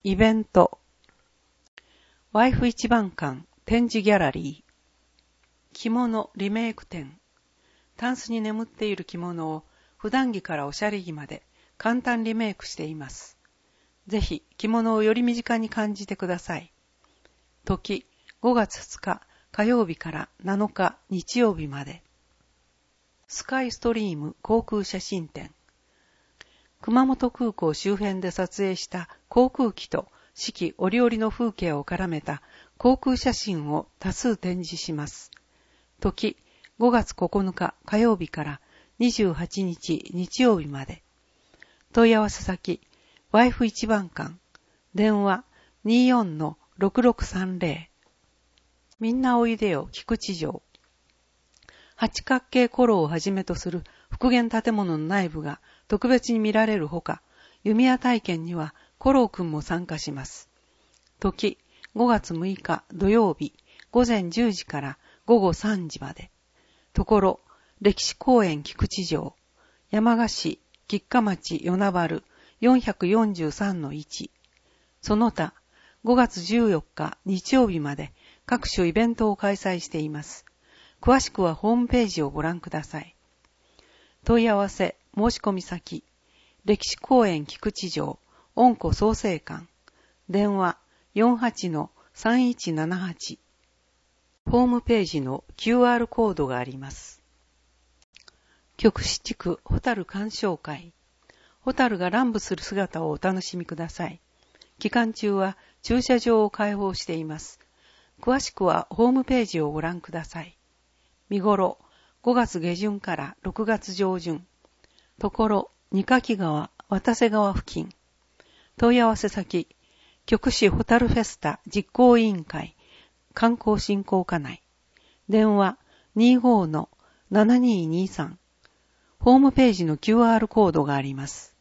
イベント。ワイフ一番館展示ギャラリー。着物リメイク展。タンスに眠っている着物を普段着からおしゃれ着まで簡単リメイクしています。ぜひ着物をより身近に感じてください。時5月2日火曜日から7日日曜日まで。スカイストリーム航空写真展。熊本空港周辺で撮影した航空機と四季折々の風景を絡めた航空写真を多数展示します。時5月9日火曜日から28日日曜日まで。問い合わせ先、ワイフ一番館、電話 24-6630。みんなおいでよ菊池城。八角形古楼をはじめとする復元建物の内部が特別に見られるほか、弓矢体験には古楼くんも参加します。時5月6日土曜日午前10時から午後3時まで。ところ、歴史公園菊池城、山鹿市吉賀町与那原 443-1。その他、5月14日日曜日まで各種イベントを開催しています。詳しくはホームページをご覧ください。問い合わせ、申し込み先、歴史公園菊池城、恩子創生館、電話 48-3178。ホームページの QR コードがあります。菊池地区ホタル鑑賞会。ホタルが乱舞する姿をお楽しみください。期間中は駐車場を開放しています。詳しくはホームページをご覧ください。見頃、5月下旬から6月上旬。ところ、二垣川、渡瀬川付近。問い合わせ先、菊池ホタルフェスタ実行委員会、観光振興課内。電話 25-7223。ホームページの QR コードがあります。